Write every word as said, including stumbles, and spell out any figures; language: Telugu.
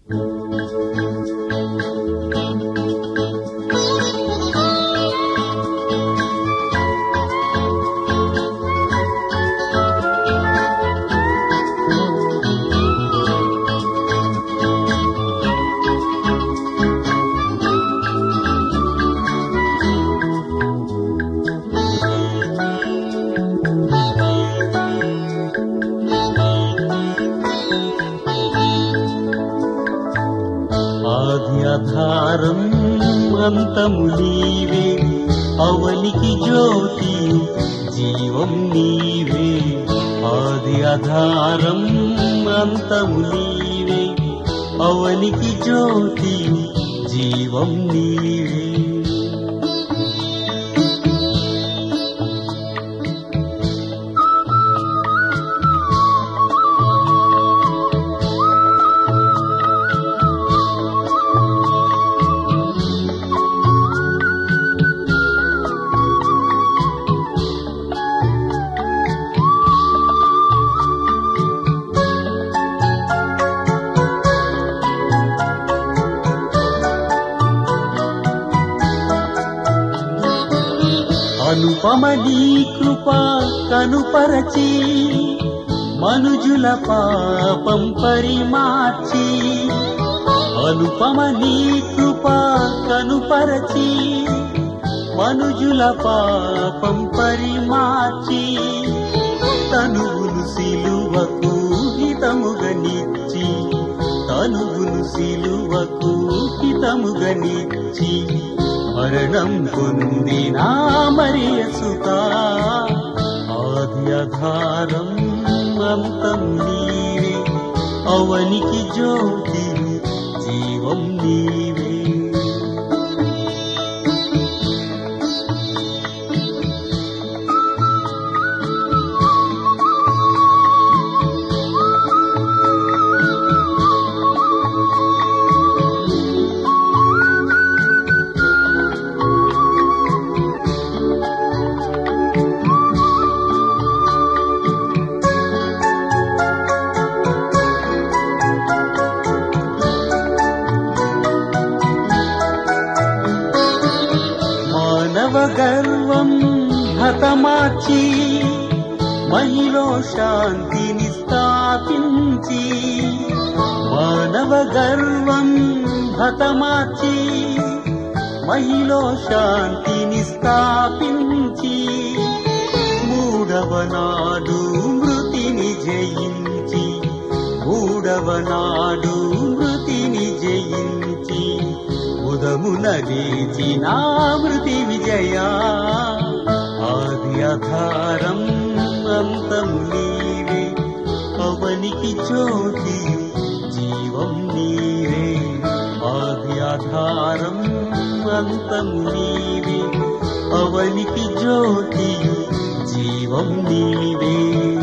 ఆధారం అంతము నీవే, అవనికి జ్యోతి జీవం నీవే. ఆది ఆధారం అంతము నీవే, అవనికి జ్యోతి జీవం నీవే. అనుపమ నీ కృప కనుపరచి, మనుజుల పాపం పరిమార్చి. అనుపమ నీ కృప కనుపరచి, మనుజుల పాపం పరిమార్చి. తనువును సిలువకు హితముగనిచ్చి, తనువును సిలువకు హితముగనిచ్చి. మరణం పొందిన మరియ సుత, ఆది ఆధారం అంతం నీవే, అవనికి జ్యోతి జీవం నీవే. గర్వం హతమార్చి, మహిలో శాంతిని స్థాపించి. మానవ గర్వం హతమార్చి, మహిలో శాంతిని స్థాపించి. మూడవ నాడు మృతిని జయించి, మూడవ నాడు మృతిని జయించి. ఉదమున లేచిన మృతి విజయా, ఆది ఆధారం అంతము నీవే, అవనికి జ్యోతి జీవం నీవే. ఆది ఆధారం అంతము నీవే, అవనికి జ్యోతి జీవం నీవే.